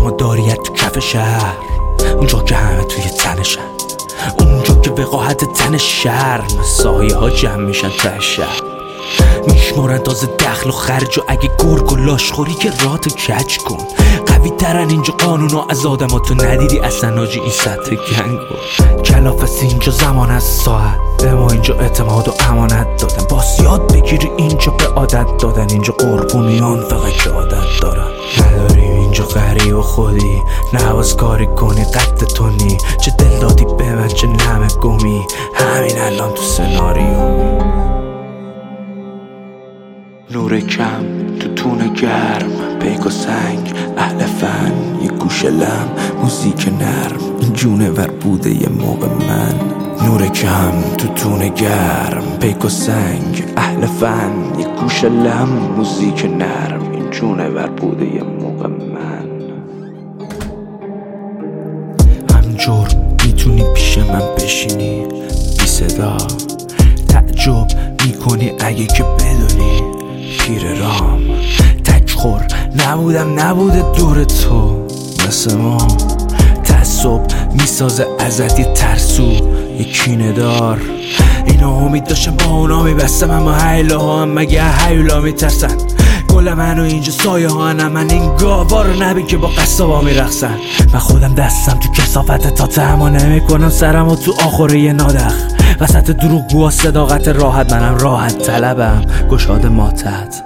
اعتماداریت تو کف شهر، اونجا که همه توی تنشن، اونجا که وقاحت تن شرم، سایه ها جمع میشن ته شهر، میشمارن تازه دخل و خرج و اگه گرگ و لاش خوری که راتو کج کن. قوی ترن اینجا قانونا از آدماتو ندیدی اصلا آجی این سطح گنگو. کلافست اینجا زمان از ساعت، به ما اینجا اعتماد و امانت دادن، باز یاد بگیری اینجا به عادت دادن، اینجا قربونیان فقط که عادت دارن. نداریم اینجا غریب و خودی، نواز کاری کنی قد تونی، چه دل دادی به من چه نمه گمی، همین الان تو سناریومی. نور کم تو تون گرم، پیک و سنگ اهل فن، یه گوشه لم موزیک نرم، این جونه ور بوده یه موقع من. نور کم تو تون گرم، پیک و سنگ اهل فن، یه گوشه لم موزیک نرم، این جونه ور بوده یه موقع من. همجور میتونی پیش من بشینی بی صدا، تعجب میکنی اگه که بدونی پیر رام تکخور نبوده دور تو مثل ما. تعصب میسازه ازت یه ترسو یه کینه دار، اینا امید داشتن با اونا میبستم، اما حیله ها هم مگه حیولا میترسن. گل منو اینجا سایه ها نه، من این گاوا رو نبین که با قصابا میرقصن. من خودم دستم تو کثافت تا تهما نمیکنم سرم و تو آخره یه نادخ، وسط دروغگوها صداقت راحت، منم راحت طلبم گشاد ماتت.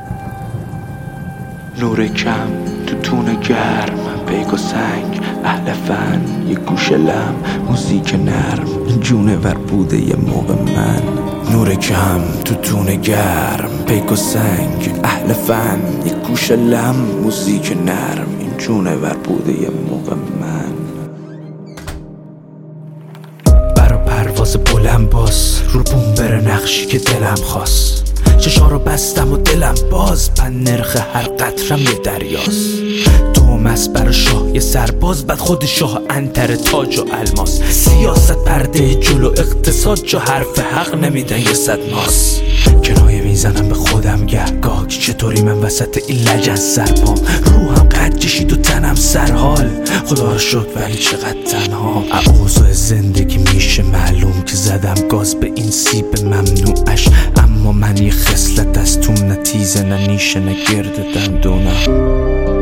نور کم تو تون گرم، پیک و سنگ اهل فن، یه گوشه لم موزیک نرم، این جونه ور بوده یه موقع من. نور کم تو تون گرم، پیک و سنگ اهل فن، یه گوشه لم موزیک نرم، این جونه ور بوده یه موقع من. برا پرواز بلند باز رو بوم بره نقشی که دلم خواست، چشا رو بستم و دلم باز، پن نرخ هر قطرم یه دریاست. تومس برا شاه یه سرباز، بعد خود شاه انتر تاج و الماس. سیاست پرده جلو اقتصاد، جا حرف حق نمیدن یه صد ماس. کنایه میزنم به خودم گهگاه که چطوری من وسط این لجن سرپام، روحم قد کشید و تنم سرحال، خدا رو شکر ولی چقدر تنها. اوضاع زندگی میشه معلوم که زدم گاز به این سیب ممنوعش، اما من یه خصلت از تو نتیزه، نه نیشه نه گرد دندونم.